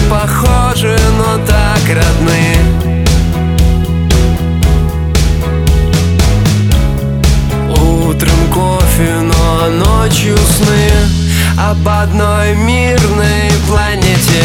похожи, но так родны. Утром кофе, но ночью сны об одной мирной планете.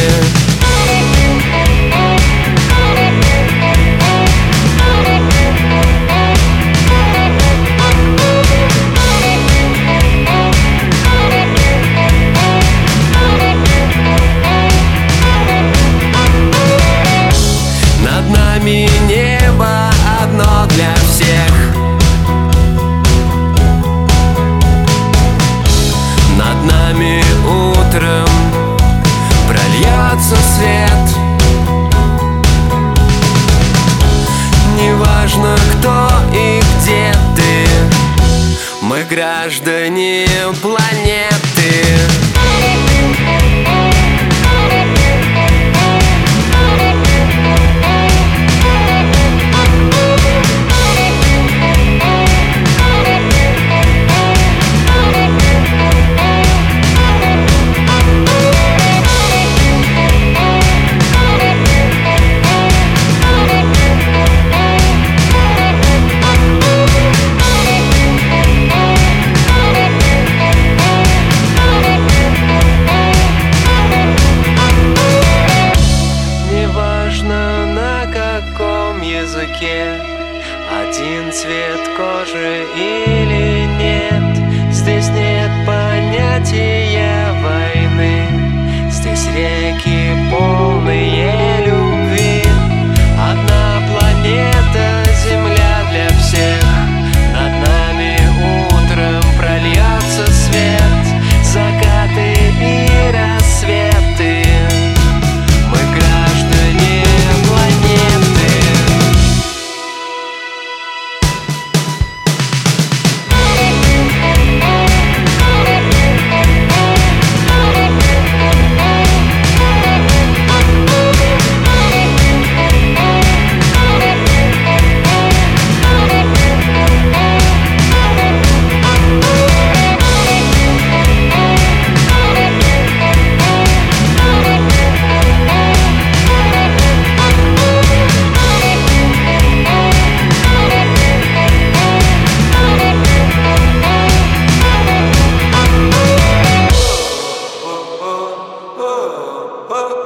Над нами небо одно для всех. Над нами утром прольется свет. Неважно, кто и где ты, мы граждане планеты. Один цвет кожи или нет, здесь нет понятия войны, здесь реки полные любви. Одна планета, Земля для всех. Над нами утром прольется свет, закаты и рассветы. Мы граждане планеты. Oh